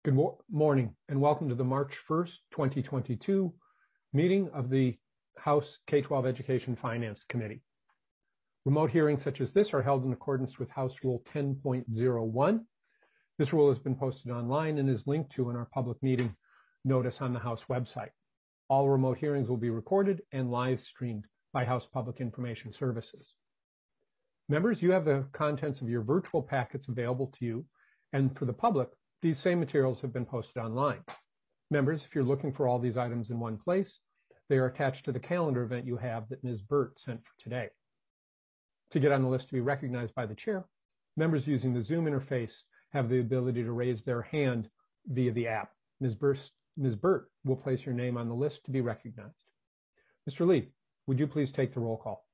Good morning and welcome to the March 1st, 2022 meeting of the House K-12 Education Finance Committee. Remote hearings such as this are held in accordance with House Rule 10.01. This rule has been posted online and is linked to in our public meeting notice on the House website. All remote hearings will be recorded and live streamed by House Public Information Services. Members, you have the contents of your virtual packets available to you, and for the public, these same materials have been posted online. Members, if you're looking for all these items in one place, they are attached to the calendar event you have that Ms. Burt sent for today. To get on the list to be recognized by the chair, members using the Zoom interface have the ability to raise their hand via the app. Ms. Burt will place your name on the list to be recognized. Mr. Lee, would you please take the roll call?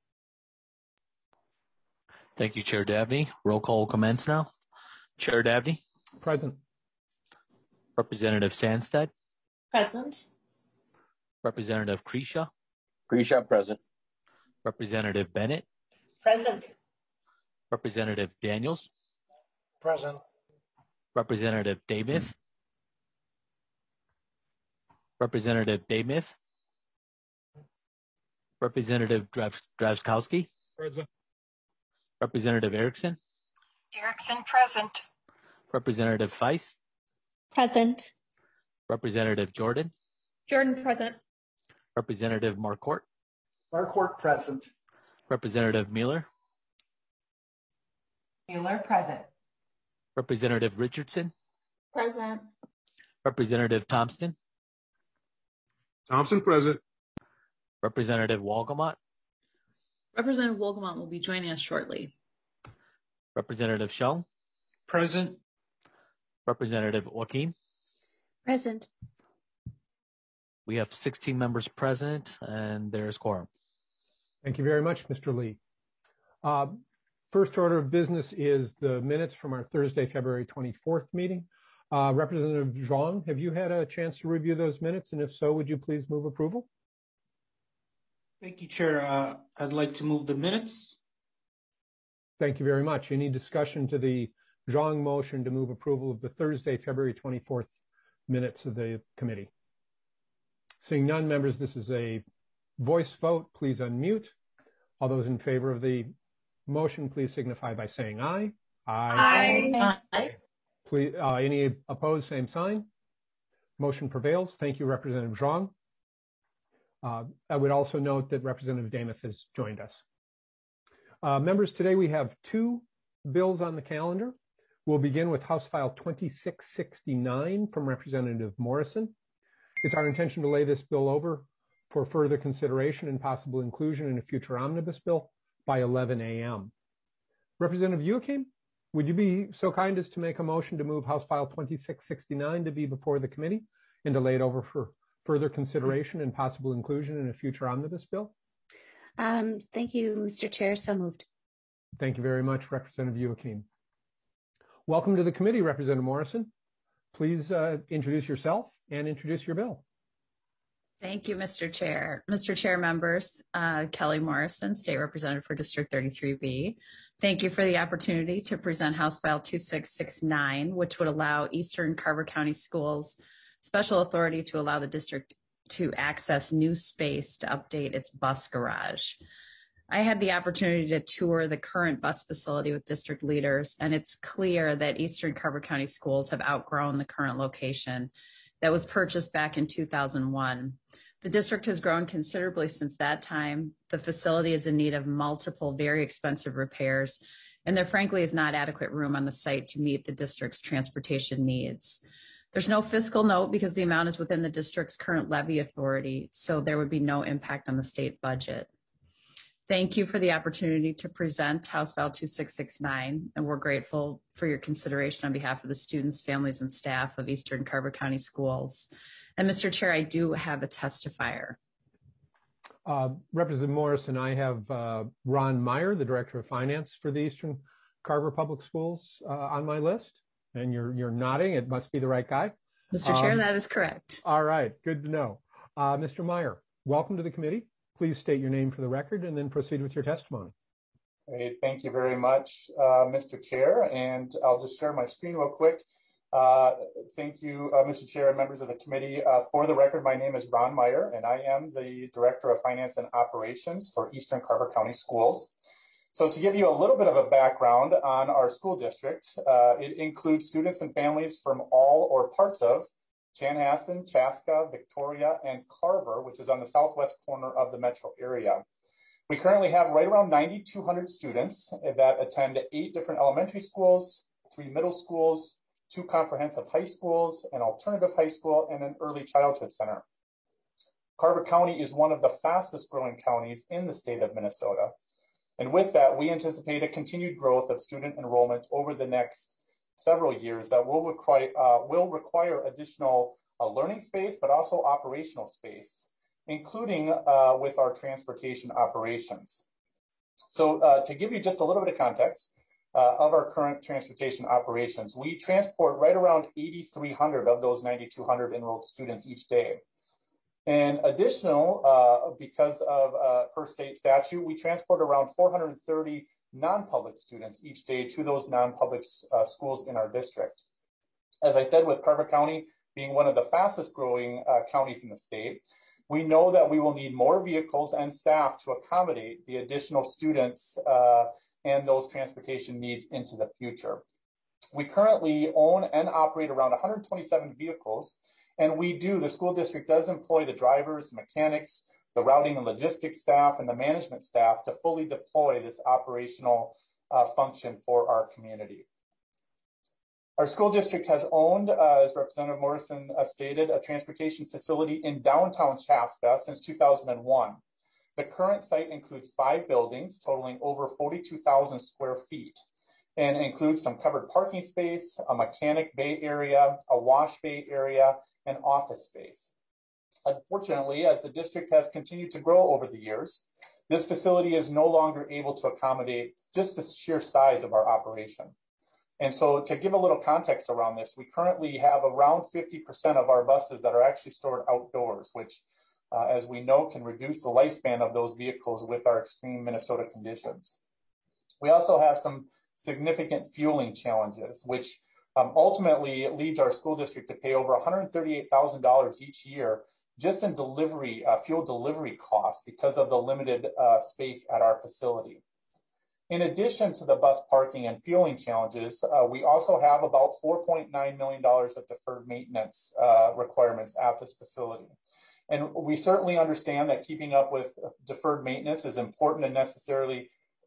Thank you, Chair Dabney. Roll call will commence now. Chair Dabney. Present. Representative Sandstead. Present. Representative Kresha. Kresha, present. Representative Bennett. Present. Representative Daniels. Present. Representative Daymith. Representative Daymith. Representative Drazkowski. Present. Representative Erickson. Erickson, present. Representative Feist. Present. Representative Jordan. Jordan, present. Representative Marquardt. Marquardt, present. Representative Mueller. Mueller, present. Representative Richardson. Present. Representative Thompson. Thompson, present. Representative Wolgamott. Representative Wolgamott will be joining us shortly. Representative Shell. Present. Representative Joaquin. Present. We have 16 members present, and there is quorum. Thank you very much, Mr. Lee. First order of business is the minutes from our Thursday, February 24th meeting. Representative Zhang, have you had a chance to review those minutes? And if so, would you please move approval? Thank you, Chair. I'd like to move the minutes. Thank you very much. Any discussion to the Zhang motion to move approval of the Thursday, February 24th minutes of the committee? Seeing none, members, this is a voice vote. Please unmute. All those in favor of the motion, please signify by saying aye. Aye. Aye. Please, any opposed, same sign. Motion prevails. Thank you, Representative Zhang. I would also note that Representative Daymith has joined us. Members, today we have two bills on the calendar. We'll begin with House File 2669 from Representative Morrison. It's our intention to lay this bill over for further consideration and possible inclusion in a future omnibus bill by 11 a.m. Representative Joachim, would you be so kind as to make a motion to move House File 2669 to be before the committee and to lay it over for further consideration and possible inclusion in a future omnibus bill? Thank you, Mr. Chair. So moved. Thank you very much, Representative Joachim. Welcome to the committee, Representative Morrison. Please introduce yourself and introduce your bill. Thank you, Mr. Chair. Mr. Chair, members, Kelly Morrison, State Representative for District 33B. Thank you for the opportunity to present House File 2669, which would allow Eastern Carver County Schools special authority to allow the district to access new space to update its bus garage. I had the opportunity to tour the current bus facility with district leaders, and it's clear that Eastern Carver County Schools have outgrown the current location that was purchased back in 2001. The district has grown considerably since that time. The facility is in need of multiple very expensive repairs, and there frankly is not adequate room on the site to meet the district's transportation needs. There's no fiscal note because the amount is within the district's current levy authority, so there would be no impact on the state budget. Thank you for the opportunity to present House File 2669, and we're grateful for your consideration on behalf of the students, families, and staff of Eastern Carver County Schools. And Mr. Chair, I do have a testifier. Representative Morrison, I have Ron Meyer, the Director of Finance for the Eastern Carver Public Schools on my list. And you're nodding. It must be the right guy. Mr. Chair, that is correct. All right. Good to know. Mr. Meyer, welcome to the committee. Please state your name for the record and then proceed with your testimony. Hey, thank you very much, Mr. Chair. And I'll just share my screen real quick. Thank you, Mr. Chair and members of the committee. For the record, my name is Ron Meyer, and I am the Director of Finance and Operations for Eastern Carver County Schools. So to give you a little bit of a background on our school district, it includes students and families from all or parts of Chanhassen, Chaska, Victoria, and Carver, which is on the southwest corner of the metro area. We currently have right around 9,200 students that attend 8 different elementary schools, 3 middle schools, 2 comprehensive high schools, an alternative high school, and an early childhood center. Carver County is one of the fastest growing counties in the state of Minnesota. And with that, we anticipate a continued growth of student enrollment over the next several years that will require additional learning space, but also operational space, including with our transportation operations. So to give you just a little bit of context of our current transportation operations, we transport right around 8,300 of those 9,200 enrolled students each day. And additional, because of per state statute, we transport around 430 non-public students each day to those non-public schools in our district. As I said, with Carver County being one of the fastest growing counties in the state, we know that we will need more vehicles and staff to accommodate the additional students and those transportation needs into the future. We currently own and operate around 127 vehicles, and the school district does employ the drivers, mechanics, the routing and logistics staff, and the management staff to fully deploy this operational function for our community. Our school district has owned, as Representative Morrison stated, a transportation facility in downtown Chaska since 2001. The current site includes 5 buildings totaling over 42,000 square feet and includes some covered parking space, a mechanic bay area, a wash bay area, and office space. Unfortunately, as the district has continued to grow over the years, this facility is no longer able to accommodate just the sheer size of our operation. And so to give a little context around this, we currently have around 50% of our buses that are actually stored outdoors, which, as we know, can reduce the lifespan of those vehicles with our extreme Minnesota conditions. We also have some significant fueling challenges, which ultimately leads our school district to pay over $138,000 each year just in fuel delivery costs because of the limited space at our facility. In addition to the bus parking and fueling challenges, we also have about $4.9 million of deferred maintenance requirements at this facility. And we certainly understand that keeping up with deferred maintenance is important and necessary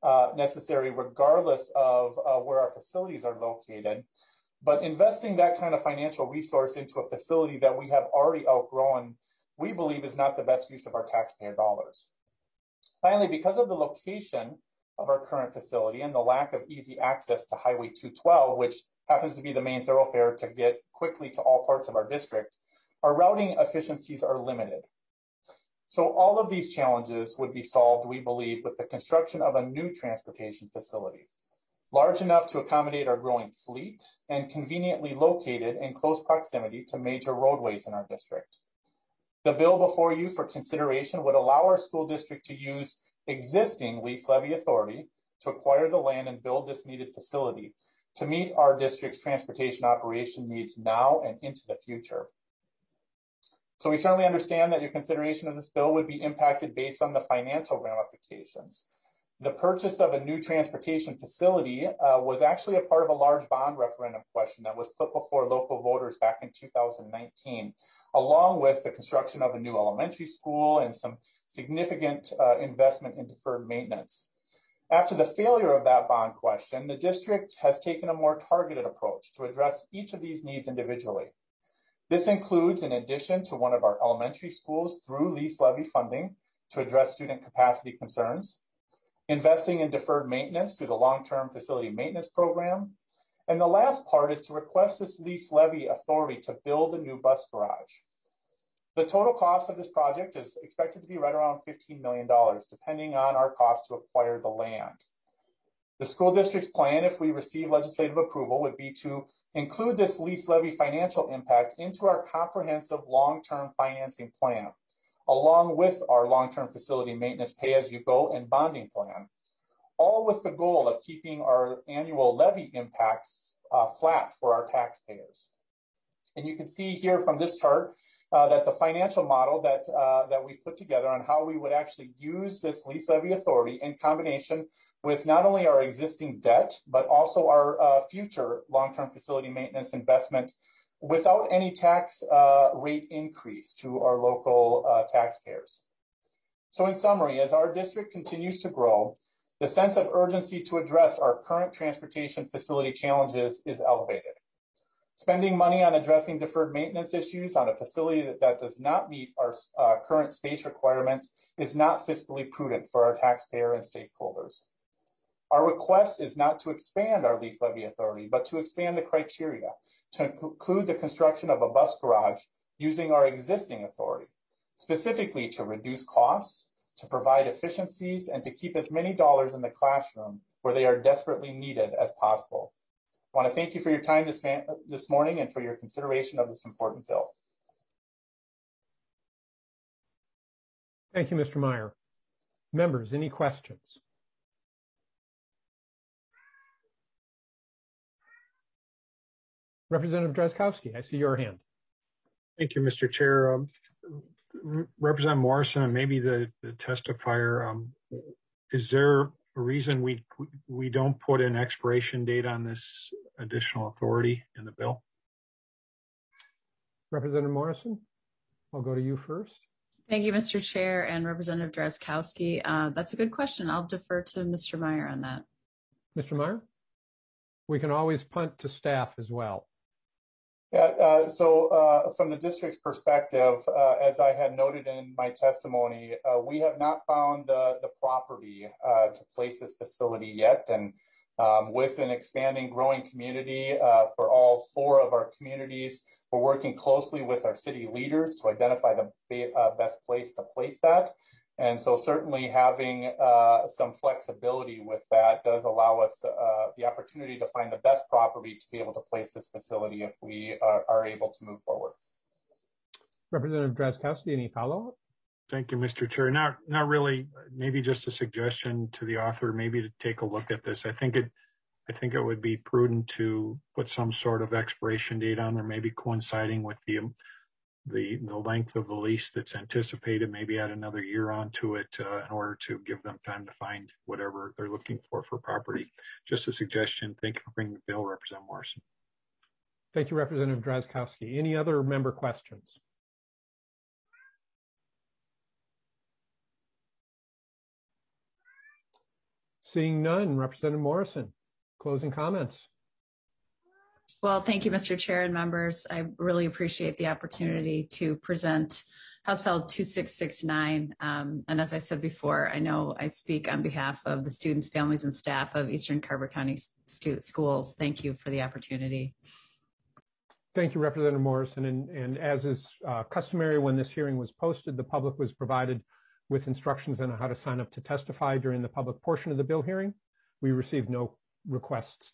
regardless of where our facilities are located. But investing that kind of financial resource into a facility that we have already outgrown, we believe is not the best use of our taxpayer dollars. Finally, because of the location of our current facility and the lack of easy access to Highway 212, which happens to be the main thoroughfare to get quickly to all parts of our district, our routing efficiencies are limited. So all of these challenges would be solved, we believe, with the construction of a new transportation facility, large enough to accommodate our growing fleet and conveniently located in close proximity to major roadways in our district. The bill before you for consideration would allow our school district to use existing lease levy authority to acquire the land and build this needed facility to meet our district's transportation operation needs now and into the future. So we certainly understand that your consideration of this bill would be impacted based on the financial ramifications. The purchase of a new transportation facility was actually a part of a large bond referendum question that was put before local voters back in 2019, along with the construction of a new elementary school and some significant investment in deferred maintenance. After the failure of that bond question, the district has taken a more targeted approach to address each of these needs individually. This includes, in addition to one of our elementary schools through lease levy funding to address student capacity concerns, investing in deferred maintenance through the long-term facility maintenance program, and the last part is to request this lease levy authority to build a new bus garage. The total cost of this project is expected to be right around $15 million, depending on our cost to acquire the land. The school district's plan, if we receive legislative approval, would be to include this lease levy financial impact into our comprehensive long-term financing plan, along with our long-term facility maintenance pay-as-you-go and bonding plan, all with the goal of keeping our annual levy impact flat for our taxpayers. And you can see here from this chart that the financial model that we put together on how we would actually use this lease levy authority in combination with not only our existing debt, but also our future long-term facility maintenance investment without any tax rate increase to our local taxpayers. So in summary, as our district continues to grow, the sense of urgency to address our current transportation facility challenges is elevated. Spending money on addressing deferred maintenance issues on a facility that does not meet our current space requirements is not fiscally prudent for our taxpayer and stakeholders. Our request is not to expand our lease levy authority, but to expand the criteria to include the construction of a bus garage using our existing authority, specifically to reduce costs, to provide efficiencies, and to keep as many dollars in the classroom where they are desperately needed as possible. I want to thank you for your time this morning and for your consideration of this important bill. Thank you, Mr. Meyer. Members, any questions? Representative Drazkowski, I see your hand. Thank you, Mr. Chair. Representative Morrison and maybe the testifier, is there a reason we don't put an expiration date on this additional authority in the bill? Representative Morrison, I'll go to you first. Thank you, Mr. Chair and Representative Drazkowski. That's a good question. I'll defer to Mr. Meyer on that. Mr. Meyer? We can always punt to staff as well. Yeah, so from the district's perspective, as I had noted in my testimony, we have not found the property to place this facility yet. And with an expanding, growing community for all 4 of our communities, we're working closely with our city leaders to identify the best place to place that. And so certainly having some flexibility with that does allow us the opportunity to find the best property to be able to place this facility if we are able to move forward. Representative Drazkowski, any follow-up? Thank you, Mr. Chair. Not really, maybe just a suggestion to the author, maybe to take a look at this. I think it would be prudent to put some sort of expiration date on there, maybe coinciding with the length of the lease that's anticipated, maybe add another year onto it in order to give them time to find whatever they're looking for property. Just a suggestion. Thank you for bringing the bill, Representative Morrison. Thank you, Representative Drazkowski. Any other member questions? Seeing none, Representative Morrison, closing comments. Well, thank you, Mr. Chair and members. I really appreciate the opportunity to present House File 2669. And as I said before, I know I speak on behalf of the students, families, and staff of Eastern Carver County Schools. Thank you for the opportunity. Thank you, Representative Morrison. And as is customary, when this hearing was posted, the public was provided with instructions on how to sign up to testify during the public portion of the bill hearing. We received no requests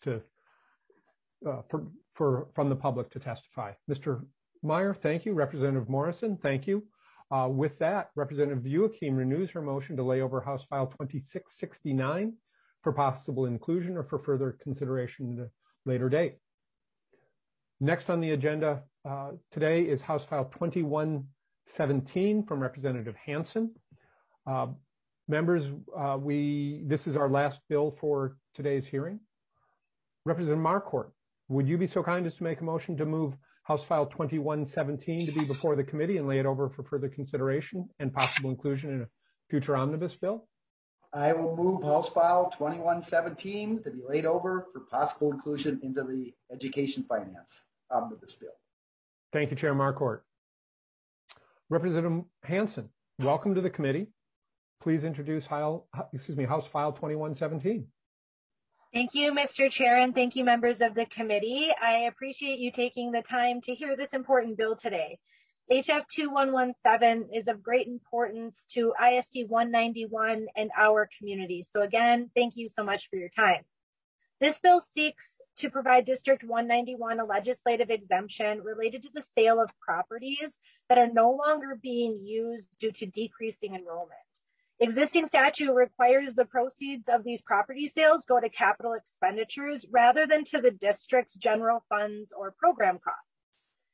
from the public to testify. Mr. Meyer, thank you. Representative Morrison, thank you. With that, Representative Youakim renews her motion to lay over House File 2669 for possible inclusion or for further consideration at a later date. Next on the agenda today is House File 2117 from Representative Hansen. Members, this is our last bill for today's hearing. Representative Marquardt, would you be so kind as to make a motion to move House File 2117 to be before the committee and lay it over for further consideration and possible inclusion in a future omnibus bill? I will move House File 2117 to be laid over for possible inclusion into the Education Finance omnibus bill. Thank you, Chair Marquardt. Representative Hansen, welcome to the committee. Please introduce House File 2117. Thank you, Mr. Chair, and thank you, members of the committee. I appreciate you taking the time to hear this important bill today. HF 2117 is of great importance to ISD 191 and our community. So again, thank you so much for your time. This bill seeks to provide District 191 a legislative exemption related to the sale of properties that are no longer being used due to decreasing enrollment. Existing statute requires the proceeds of these property sales go to capital expenditures rather than to the district's general funds or program costs.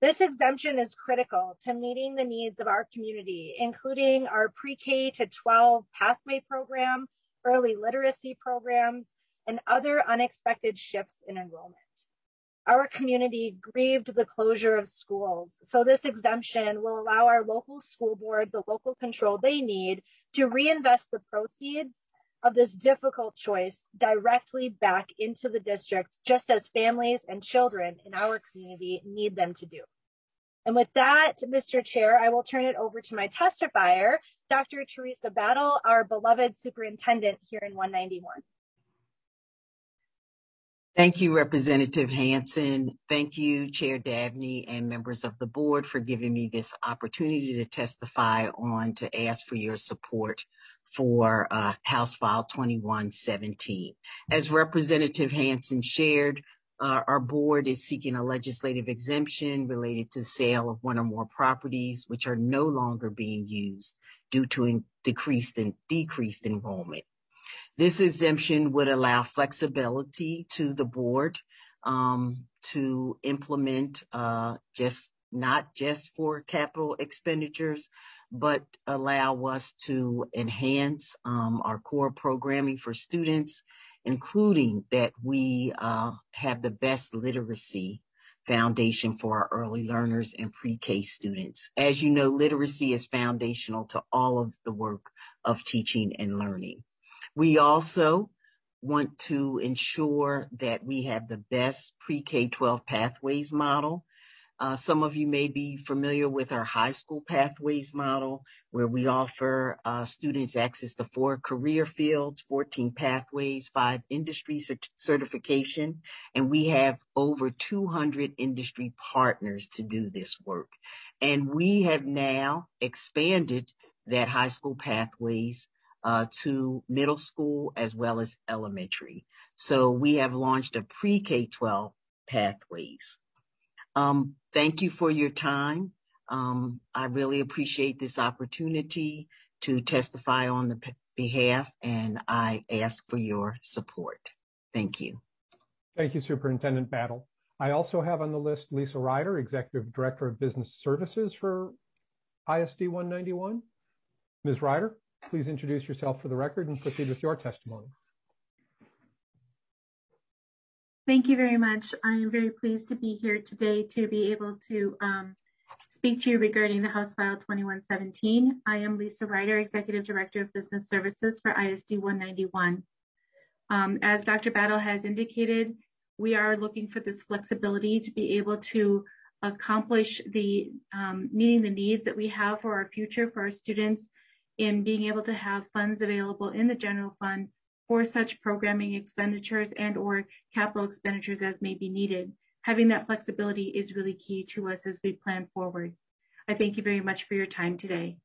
This exemption is critical to meeting the needs of our community, including our pre-K to 12 pathway program, early literacy programs, and other unexpected shifts in enrollment. Our community grieved the closure of schools, so this exemption will allow our local school board the local control they need to reinvest the proceeds of this difficult choice directly back into the district, just as families and children in our community need them to do. And with that, Mr. Chair, I will turn it over to my testifier, Dr. Teresa Battle, our beloved superintendent here in 191. Thank you, Representative Hanson. Thank you, Chair Dabney and members of the board for giving me this opportunity to testify on to ask for your support for House File 2117. As Representative Hanson shared, our board is seeking a legislative exemption related to sale of one or more properties which are no longer being used due to decreased enrollment. This exemption would allow flexibility to the board to implement not just for capital expenditures, but allow us to enhance our core programming for students, including that we have the best literacy foundation for our early learners and pre-K students. As you know, literacy is foundational to all of the work of teaching and learning. We also want to ensure that we have the best pre-K-12 pathways model. Some of you may be familiar with our high school pathways model, where we offer students access to 4 career fields, 14 pathways, 5 industry certification, and we have over 200 industry partners to do this work. And we have now expanded that high school pathways to middle school as well as elementary. So we have launched a pre-K-12 pathways. Thank you for your time. I really appreciate this opportunity to testify on the behalf, and I ask for your support. Thank you. Thank you, Superintendent Battle. I also have on the list Lisa Ryder, Executive Director of Business Services for ISD 191. Ms. Ryder, please introduce yourself for the record and proceed with your testimony. Thank you very much. I am very pleased to be here today to be able to speak to you regarding the House File 2117. I am Lisa Ryder, Executive Director of Business Services for ISD 191. As Dr. Battle has indicated, we are looking for this flexibility to be able to accomplish the meeting the needs that we have for our future for our students in being able to have funds available in the general fund for such programming expenditures and or capital expenditures as may be needed. Having that flexibility is really key to us as we plan forward. I thank you very much for your time today.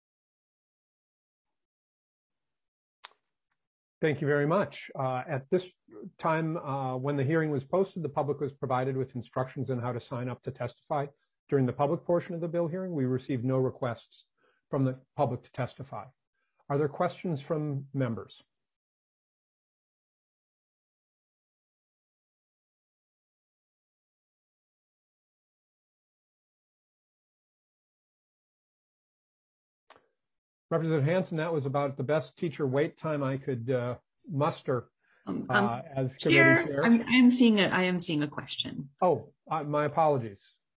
Thank you very much. At this time, when the hearing was posted, the public was provided with instructions on how to sign up to testify. During the public portion of the bill hearing, we received no requests from the public to testify. Are there questions from members? Representative Hanson, that was about the best teacher wait time I could muster as committee chair. I am seeing a question. Oh, my apologies.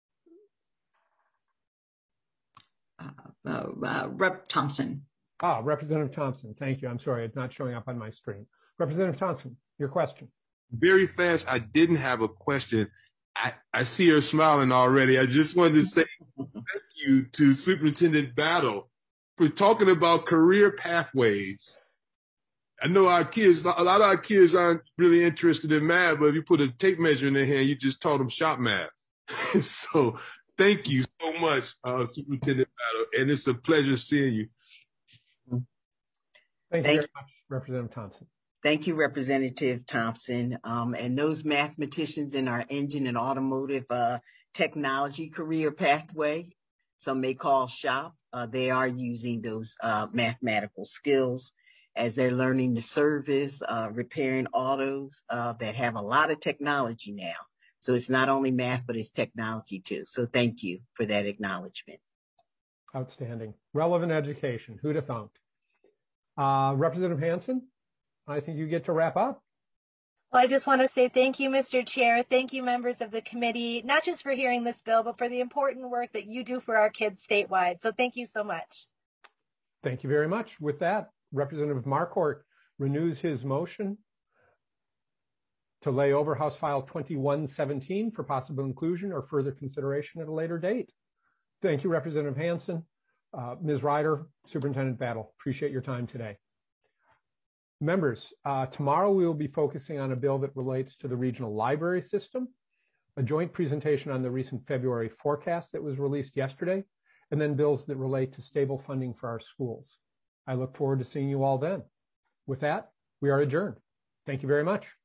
Rep. Thompson. Representative Thompson. Thank you. I'm sorry, it's not showing up on my screen. Representative Thompson, your question. Very fast. I didn't have a question. I see her smiling already. I just wanted to say thank you to Superintendent Battle for talking about career pathways. I know our kids, a lot of our kids aren't really interested in math, but if you put a tape measure in their hand, you just taught them shop math. So thank you so much, Superintendent Battle, and it's a pleasure seeing you. Thank you very much, Representative Thompson. Thank you, Representative Thompson. And those mathematicians in our engine and automotive technology career pathway, some may call SHOP, they are using those mathematical skills as they're learning to service, repairing autos that have a lot of technology now. So it's not only math, but it's technology too. So thank you for that acknowledgement. Outstanding. Relevant education. Who'd have thunk? Representative Hansen, I think you get to wrap up. Well, I just want to say thank you, Mr. Chair. Thank you, members of the committee, not just for hearing this bill, but for the important work that you do for our kids statewide. So thank you so much. Thank you very much. With that, Representative Marquardt renews his motion to lay over House File 2117 for possible inclusion or further consideration at a later date. Thank you, Representative Hansen. Ms. Ryder, Superintendent Battle, appreciate your time today. Members, tomorrow we will be focusing on a bill that relates to the regional library system, a joint presentation on the recent February forecast that was released yesterday, and then bills that relate to stable funding for our schools. I look forward to seeing you all then. With that, we are adjourned. Thank you very much.